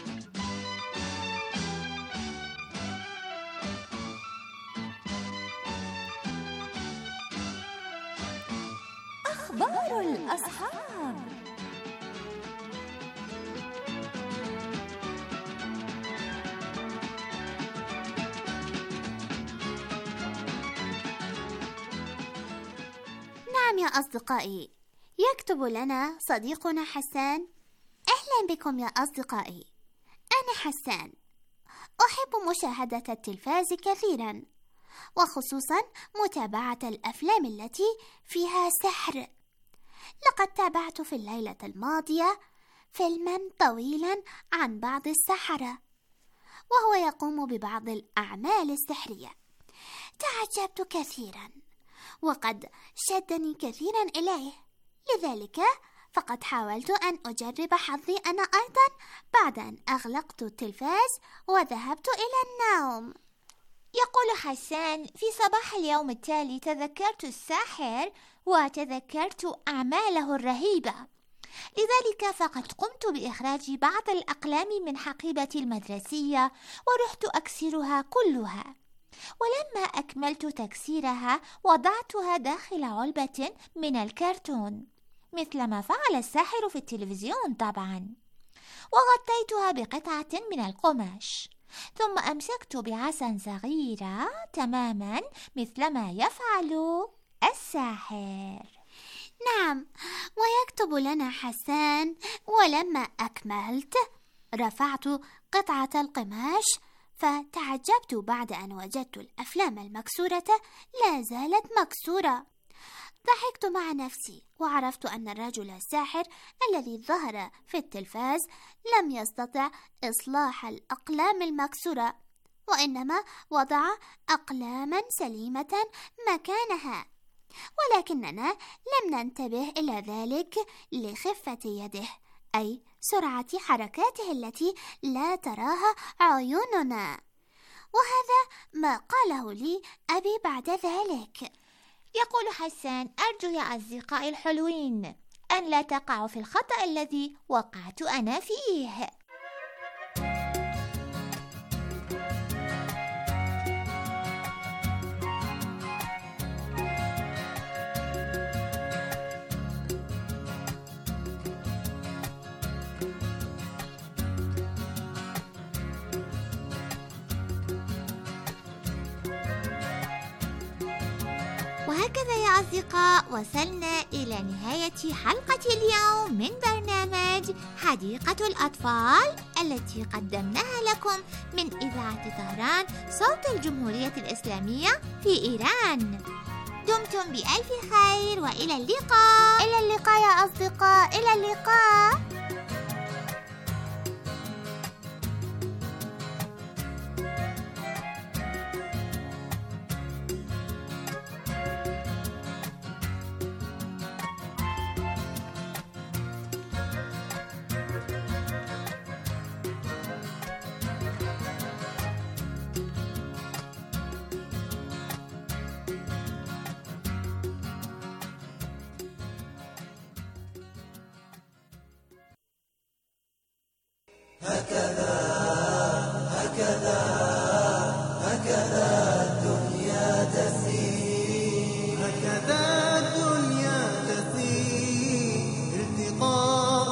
أخبار الأصحاب. نعم يا أصدقائي، يكتب لنا صديقنا حسان: أهلا بكم يا أصدقائي، أنا حسان، أحب مشاهدة التلفاز كثيرا، وخصوصا متابعة الأفلام التي فيها سحر. لقد تابعت في الليلة الماضية فيلما طويلا عن بعض السحرة وهو يقوم ببعض الأعمال السحرية. تعجبت كثيرا وقد شدني كثيرا إليه، لذلك فقد حاولت أن أجرب حظي أنا أيضا بعد أن أغلقت التلفاز وذهبت إلى النوم. يقول حسان: في صباح اليوم التالي تذكرت الساحر وتذكرت أعماله الرهيبة، لذلك فقد قمت بإخراج بعض الأقلام من حقيبتي المدرسية ورحت أكسرها كلها، ولما أكملت تكسيرها وضعتها داخل علبة من الكرتون مثل ما فعل الساحر في التلفزيون طبعا، وغطيتها بقطعة من القماش، ثم أمسكت بعصا صغيرة تماما مثل ما يفعل الساحر. نعم، ويكتب لنا حسان: ولما أكملت رفعت قطعة القماش فتعجبت بعد أن وجدت الأفلام المكسورة لا زالت مكسورة. ضحكت مع نفسي وعرفت أن الرجل الساحر الذي ظهر في التلفاز لم يستطع إصلاح الأقلام المكسورة، وإنما وضع أقلاما سليمة مكانها، ولكننا لم ننتبه إلى ذلك لخفة يده، أي سرعة حركاته التي لا تراها عيوننا. وهذا ما قاله لي أبي بعد ذلك. يقول حسان: أرجو يا أصدقائي الحلوين أن لا تقعوا في الخطأ الذي وقعت أنا فيه. وهكذا يا أصدقاء وصلنا إلى نهاية حلقة اليوم من برنامج حديقة الأطفال التي قدمناها لكم من إذاعة طهران صوت الجمهورية الإسلامية في إيران. دمتم بألف خير وإلى اللقاء. إلى اللقاء يا أصدقاء، إلى اللقاء. هكذا هكذا هكذا الدنيا تسير، هكذا الدنيا تسير، التقاء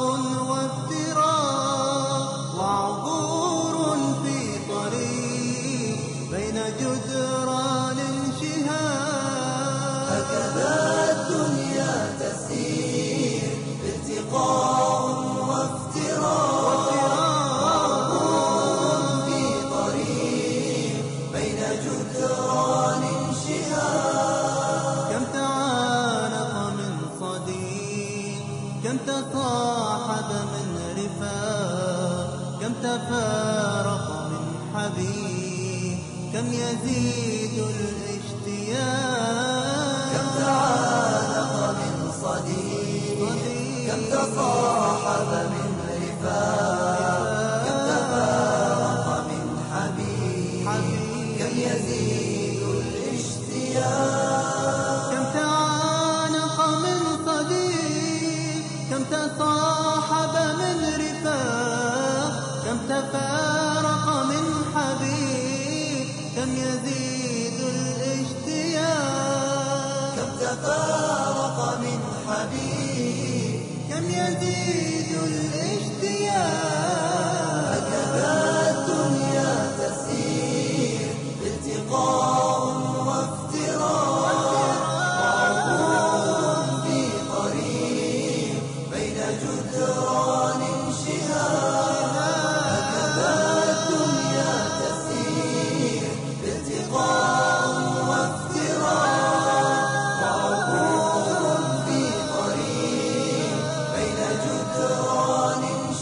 وافتراق وعبور في طريق بين جدران شهاب. هكذا الدنيا تسير، التقاء وافتراق تصاحب من رفاق، كم تفارق من حبيب، كم يزيد الاشتياق، كم تعانق من صديق، كم تصاحب من رفاق، كم تفارق من حبيب، كم يزيد الاشتياق، كم تعانق من صديق، كم تصاحب من رفاق، كم تفارق من حبيب، كم يزيد الاشتياق، كم تفارق من حبيب، كم يزيد الاشتياق. هكذا الدنيا تسير، التقاء وافتراق وعبور في طريق بين جدران شهاب. هكذا الدنيا تسير، التقاء وافتراق وعبور في طريق بين جدران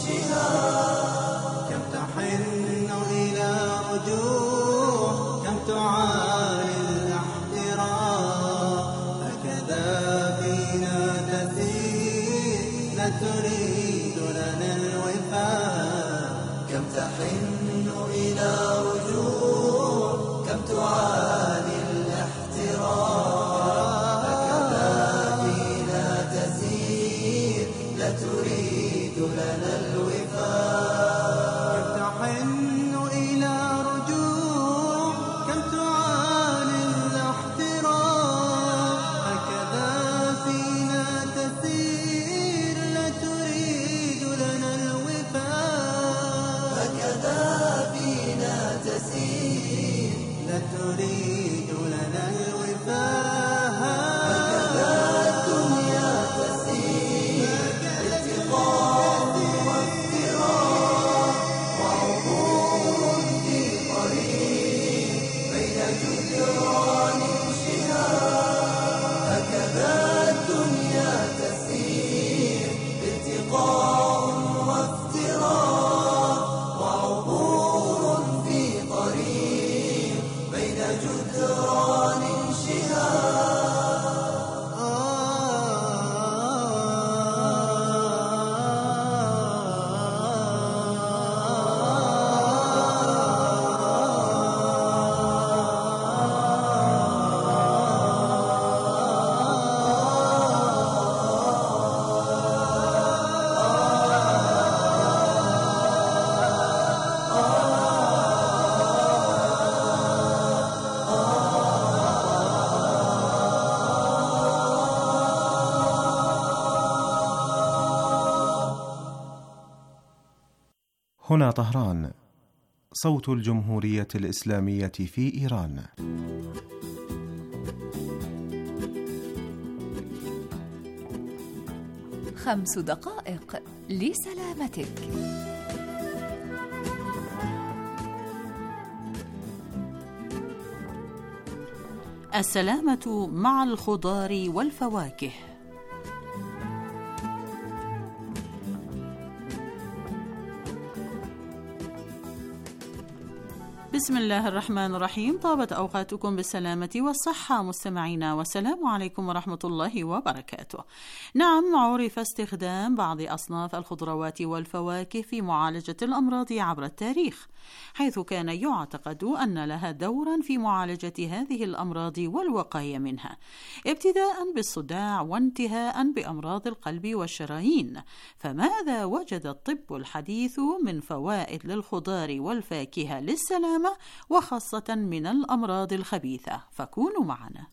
الوفاء. كم تحن إلى رجوع، كم تعاني الاحترام، هكذا فينا تسير لا تريد لنا الوفاء. هكذا فينا تسير لا تريد لنا الوفاء. هكذا الدنيا تسير التقاء وافتراق وعبور في طريق بين جدران شهاب. هكذا الدنيا تسير التقاء وافتراق وعبور في طريق بين جدران شهاب. هنا طهران، صوت الجمهورية الإسلامية في إيران. خمس دقائق لسلامتك. السلامة مع الخضار والفواكه. بسم الله الرحمن الرحيم. طابت أوقاتكم بالسلامة والصحة مستمعينا، والسلام عليكم ورحمة الله وبركاته. نعم، عرف استخدام بعض أصناف الخضروات والفواكه في معالجة الأمراض عبر التاريخ، حيث كان يعتقد أن لها دورا في معالجة هذه الأمراض والوقاية منها، ابتداء بالصداع وانتهاء بأمراض القلب والشرايين. فماذا وجد الطب الحديث من فوائد للخضار والفاكهة للسلامة وخاصة من الأمراض الخبيثة؟ فكونوا معنا.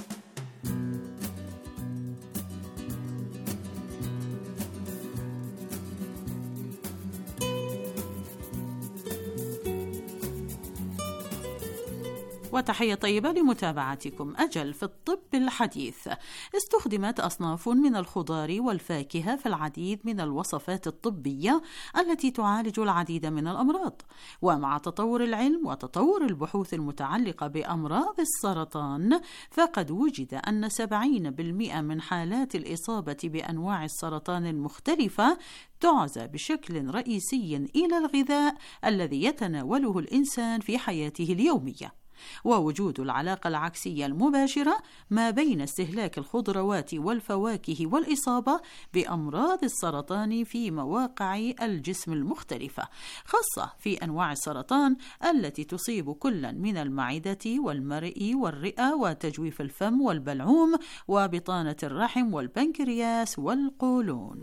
وتحية طيبة لمتابعتكم. أجل، في الطب الحديث استخدمت أصناف من الخضار والفاكهة في العديد من الوصفات الطبية التي تعالج العديد من الأمراض. ومع تطور العلم وتطور البحوث المتعلقة بأمراض السرطان، فقد وجد أن سبعين بالمئة من حالات الإصابة بأنواع السرطان المختلفة تعزى بشكل رئيسي إلى الغذاء الذي يتناوله الإنسان في حياته اليومية. ووجود العلاقة العكسية المباشرة ما بين استهلاك الخضروات والفواكه والإصابة بأمراض السرطان في مواقع الجسم المختلفة، خاصة في أنواع السرطان التي تصيب كل من المعدة والمرئ والرئة وتجويف الفم والبلعوم وبطانة الرحم والبنكرياس والقولون.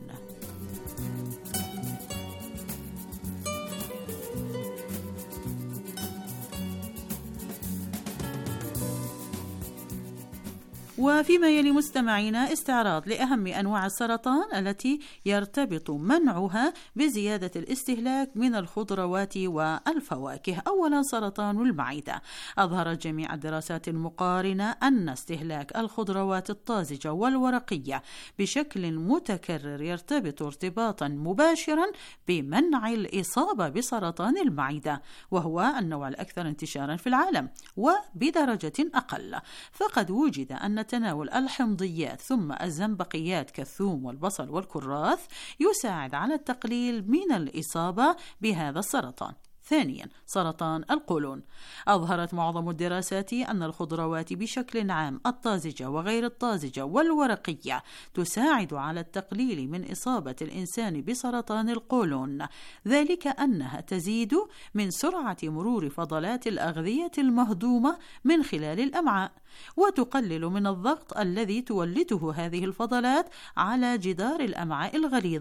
وفيما يلي مستمعينا استعراض لأهم أنواع السرطان التي يرتبط منعها بزيادة الاستهلاك من الخضروات والفواكه. أولا، سرطان المعدة. أظهرت جميع الدراسات المقارنة أن استهلاك الخضروات الطازجة والورقية بشكل متكرر يرتبط ارتباطا مباشرا بمنع الإصابة بسرطان المعدة، وهو النوع الأكثر انتشارا في العالم، وبدرجة أقل. فقد وجد أن تناول الحمضيات ثم الزنبقيات كالثوم والبصل والكراث يساعد على التقليل من الإصابة بهذا السرطان. ثانيا، سرطان القولون. أظهرت معظم الدراسات أن الخضروات بشكل عام الطازجة وغير الطازجة والورقية تساعد على التقليل من إصابة الإنسان بسرطان القولون، ذلك أنها تزيد من سرعة مرور فضلات الأغذية المهضومة من خلال الأمعاء، وتقلل من الضغط الذي تولده هذه الفضلات على جدار الأمعاء الغليظة،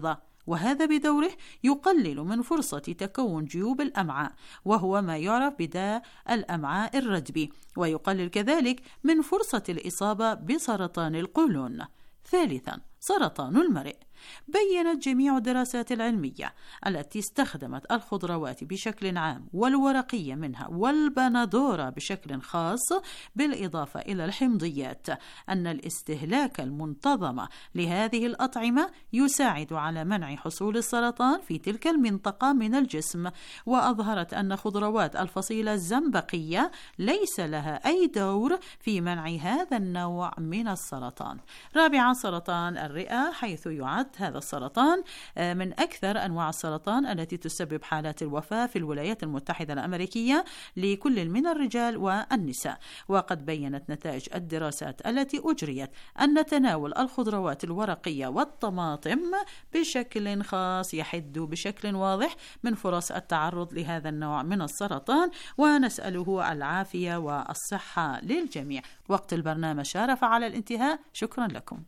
وهذا بدوره يقلل من فرصة تكون جيوب الأمعاء، وهو ما يعرف بداء الأمعاء الردبي، ويقلل كذلك من فرصة الإصابة بسرطان القولون. ثالثا، سرطان المرئ. بيّنت جميع الدراسات العلمية التي استخدمت الخضروات بشكل عام والورقية منها والبندورة بشكل خاص بالإضافة إلى الحمضيات أن الاستهلاك المنتظم لهذه الأطعمة يساعد على منع حصول السرطان في تلك المنطقة من الجسم. وأظهرت أن خضروات الفصيلة الزنبقية ليس لها أي دور في منع هذا النوع من السرطان. رابعا، سرطان الرئة، حيث يعد هذا السرطان من أكثر أنواع السرطان التي تسبب حالات الوفاة في الولايات المتحدة الأمريكية لكل من الرجال والنساء. وقد بيّنت نتائج الدراسات التي أجريت أن تناول الخضروات الورقية والطماطم بشكل خاص يحد بشكل واضح من فرص التعرض لهذا النوع من السرطان، ونسأله العافية والصحة للجميع. وقت البرنامج شارف على الانتهاء، شكرا لكم.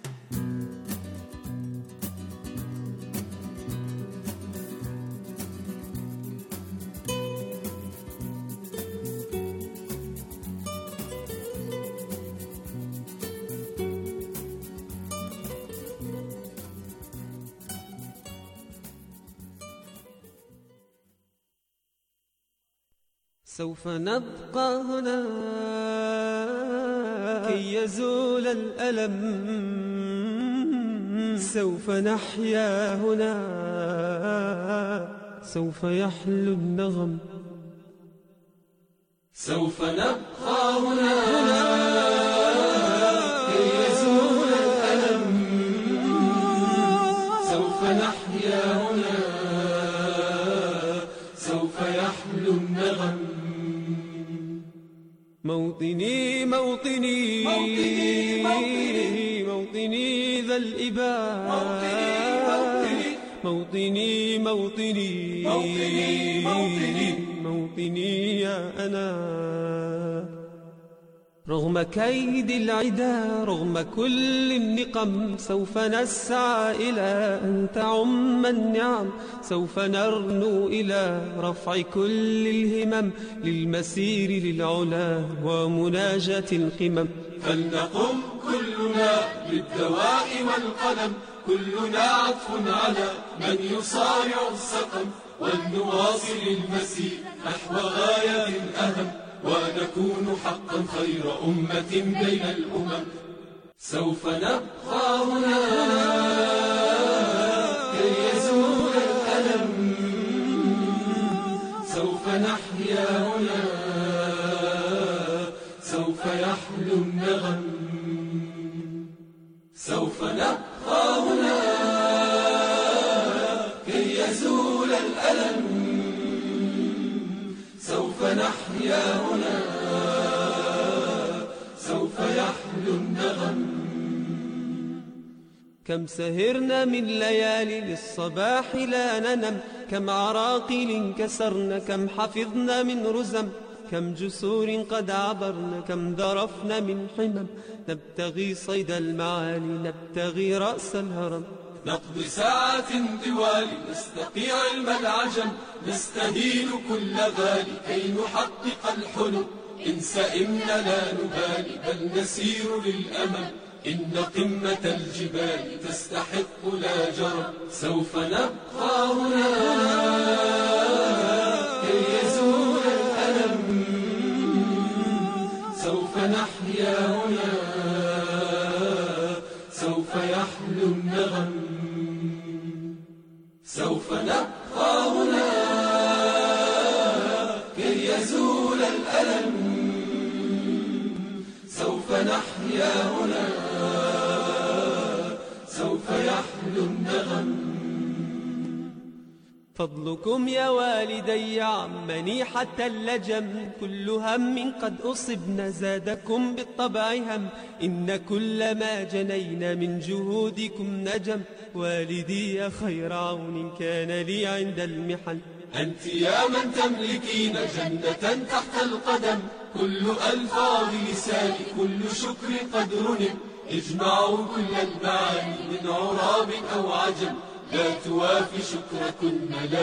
سوف نبقى هنا كي يزول الألم، سوف نحيا هنا، سوف يحلو النغم. سوف نبقى هنا كي يزول الألم، سوف نحيا هنا، سوف يحلو النغم. موطني موطني موطني موطني, موطني ذا الإباء، موطني موطني موطني موطني موطني موطني يا أنا. رغم كيد العدا، رغم كل النقم، سوف نسعى إلى أن تعم النعم، سوف نرنو إلى رفع كل الهمم، للمسير للعلا ومناجاة القمم. فلنقم كلنا بالدواء والقلم، كلنا عطف على من يصارع السقم، ولنواصل المسير نحو غاية أهم، ونكون حقا خير أمة بين الأمم. سوف نبقى هنا كي يزول الألم، سوف نحيا هنا، سوف يحلو النغم. سوف نبقى هنا كي يزول الألم، سوف نحيا هنا، سوف يحلو النغم. كم سهرنا من ليالي للصباح لا ننم، كم عراقيل كسرنا، كم حفظنا من رزم، كم جسور قد عبرنا، كم ذرفنا من حمم. نبتغي صيد المعالي، نبتغي رأس الهرم، نقضي ساعات طوال، نستقي علم العجم، نستهين كل غالي كي نحقق الحلم. إن سئمنا لا نبالي، بل نسير للأمل، إن قمة الجبال تستحق لا جرم. سوف نبقى هنا كي يزول الألم، سوف نحيا هنا، سوف يحلو النغم. سوف نبقى هنا كي يزول الألم، سوف نحيا هنا، سوف يحلو النغم. فضلكم يا والدي عمني حتى اللجم، كل هم قد أصبنا زادكم بالطبع هم، إن كل ما جنينا من جهودكم نجم. والدي يا خير عون كان لي عند المحن، أنت يا من تملكين جنة تحت القدم. كل ألفاظ لساني كل شكر قد رنم، اجمعوا كل المعاني من عراب أو عجم، لا توافي شكركن لا